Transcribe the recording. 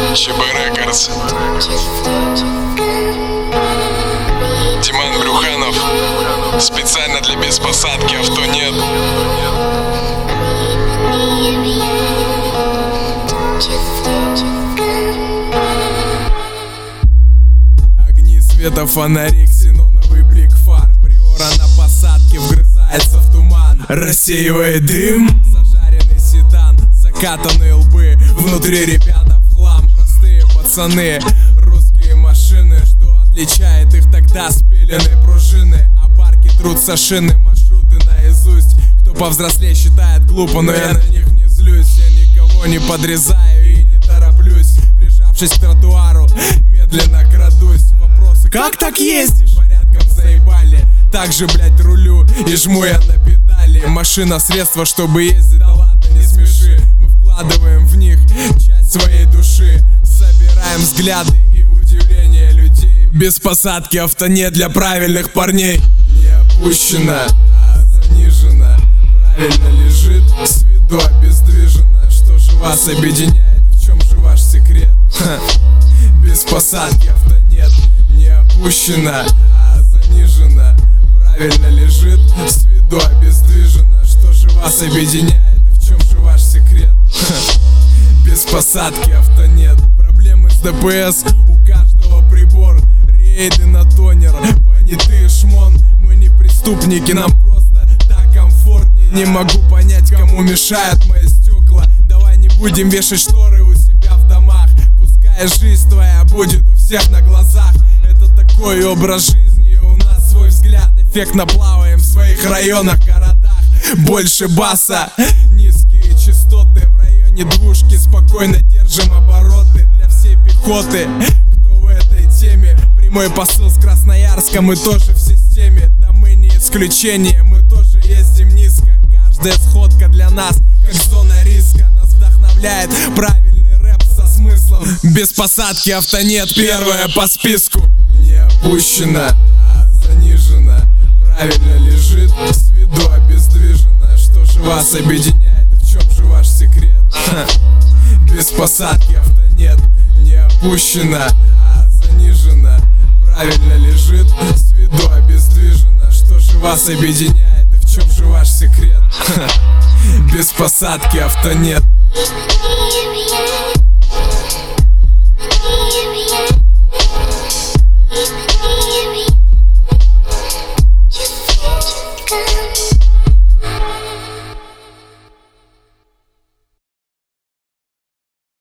ЧБ Рекордс. Диман Брюханов. Специально для беспосадки авто нет. Огни света, фонари, ксеноновый блик фар. Приора на посадке вгрызается в туман, рассеивает дым. Зажаренный седан, закатанные лбы, внутри ребята в хлам. Простые пацаны, русские машины. Что отличает их тогда? Спиленные пружины, а барки трутся шины, маршруты наизусть. Кто повзрослее считает глупо, но я на них не злюсь. Я никого не подрезаю и не тороплюсь. Прижавшись к тротуару, медленно крадусь. Вопросы: как так ездишь? Порядком заебали. Так же, блять, рулю и жму я на педали. Машина — средство, чтобы ездить, да ладно, не смеши. Мы вкладываем в них часть своей души. Собираем взгляды и удивление людей. Без посадки авто нет для правильных парней. Не опущена, а занижена. Правильно лежит, с виду обездвижена. Что же вас объединяет? В чем же ваш секрет? Без посадки авто нет. Не опущена, а занижена. Правильно лежит, с виду обездвижена. Что же вас объединяет? И в чем же ваш секрет? Без посадки авто нет. Проблемы с ДПС, у каждого прибор. Рейды на тонер, понятые шмон. Мы не преступники, нам просто так комфортнее. Не могу понять, кому мешают мои стекла. Давай не будем вешать шторы у себя в домах. Пускай жизнь твоя будет у всех на глазах. Это такой образ жизни, у нас свой взгляд. Эффектно плаваем в своих районах, городах. Больше баса, низкие частоты. В районе двушки спокойно держим обороты. Для всей пехоты, кто в этой теме. Прямой посыл с Красноярска, мы тоже в системе. Да мы не исключение, мы тоже ездим низко. Каждая сходка для нас как зона риска. Нас вдохновляет правильный рэп со смыслом. Без посадки авто нет, первое по списку. Не опущена, а занижена. Правильно лежит, с виду обездвижена. Что же вас объединяет? В чем же ваш секрет? Без посадки авто нет. Не опущена, а занижена. Правильно лежит, с виду обездвижена. Что же вас объединяет? И в чем же ваш секрет? Без посадки авто нет. Come